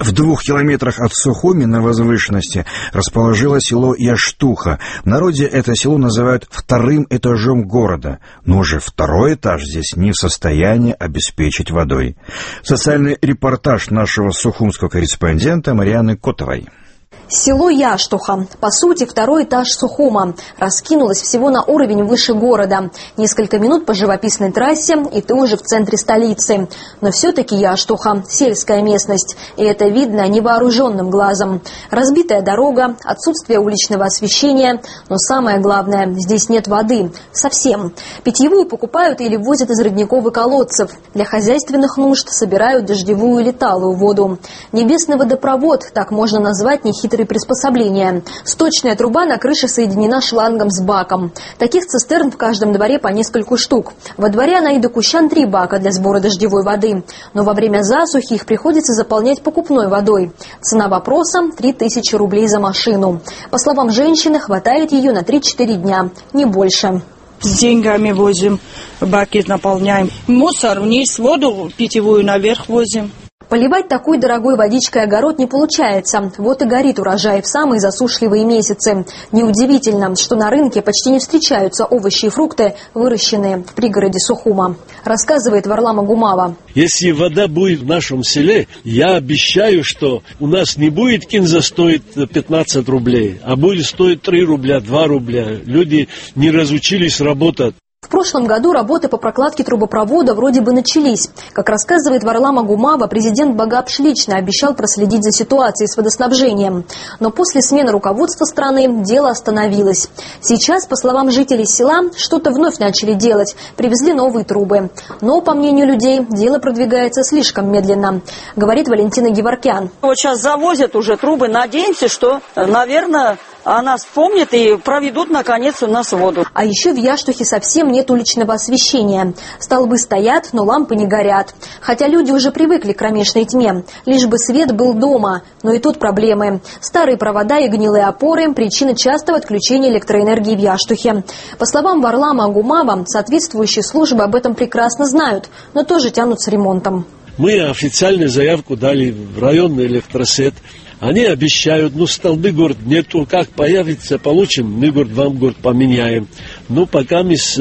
В 2 километрах от Сухуми на возвышенности расположилось село Яштуха. В народе это село называют вторым этажом города. Но уже второй этаж здесь не в состоянии обеспечить водой. Социальный репортаж нашего сухумского корреспондента Марианны Котовой. Село Яштуха, по сути, второй этаж Сухума, раскинулось всего на уровень выше города. Несколько минут по живописной трассе, и ты уже в центре столицы. Но все-таки Яштуха – сельская местность, и это видно невооруженным глазом. Разбитая дорога, отсутствие уличного освещения, но самое главное – здесь нет воды. Совсем. Питьевую покупают или возят из родников и колодцев. Для хозяйственных нужд собирают дождевую или талую воду. Небесный водопровод, так можно назвать нехитрый приспособления. Сточная труба на крыше соединена шлангом с баком. Таких цистерн в каждом дворе по нескольку штук. Во дворе на Идокущан 3 бака для сбора дождевой воды. Но во время засухи их приходится заполнять покупной водой. Цена вопроса – 3000 рублей за машину. По словам женщины, хватает ее на 3-4 дня, не больше. С деньгами возим, баки наполняем. Мусор вниз, воду питьевую наверх возим. Поливать такой дорогой водичкой огород не получается. Вот и горит урожай в самые засушливые месяцы. Неудивительно, что на рынке почти не встречаются овощи и фрукты, выращенные в пригороде Сухума. Рассказывает Варлам Агумава. Если вода будет в нашем селе, я обещаю, что у нас не будет кинза стоить 15 рублей, а будет стоить 3 рубля, 2 рубля. Люди не разучились работать. В прошлом году работы по прокладке трубопровода вроде бы начались. Как рассказывает Варлам Агумава, президент Багапш лично обещал проследить за ситуацией с водоснабжением. Но после смены руководства страны дело остановилось. Сейчас, по словам жителей села, что-то вновь начали делать. Привезли новые трубы. Но, по мнению людей, дело продвигается слишком медленно, говорит Валентина Геворкян. Вот сейчас завозят уже трубы. Надеемся, что, наверное, о нас вспомнят и проведут, наконец, у нас воду. А еще в Яштухе совсем нет уличного освещения. Столбы стоят, но лампы не горят. Хотя люди уже привыкли к кромешной тьме. Лишь бы свет был дома. Но и тут проблемы. Старые провода и гнилые опоры – причина частого отключения электроэнергии в Яштухе. По словам Варлама Агумава, соответствующие службы об этом прекрасно знают, но тоже тянут с ремонтом. Мы официальную заявку дали в районный электросет. Они обещают, столбы, говорят, нету, как появится, получим, мы, говорят, вам, говорят, поменяем. Пока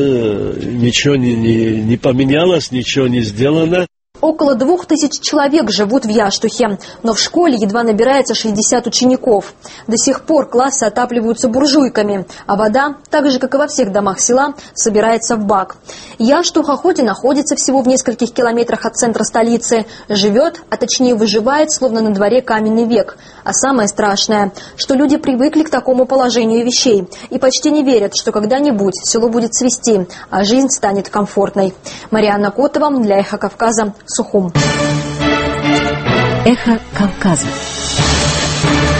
ничего не поменялось, ничего не сделано. Около 2000 человек живут в Яштухе, но в школе едва набирается 60 учеников. До сих пор классы отапливаются буржуйками, а вода, так же, как и во всех домах села, собирается в бак. Яштуха хоть и находится всего в нескольких километрах от центра столицы, живет, а точнее выживает, словно на дворе каменный век. А самое страшное, что люди привыкли к такому положению вещей и почти не верят, что когда-нибудь село будет цвести, а жизнь станет комфортной. Марианна Котова для «Эхо Кавказа», Сухум. Эхо Кавказа.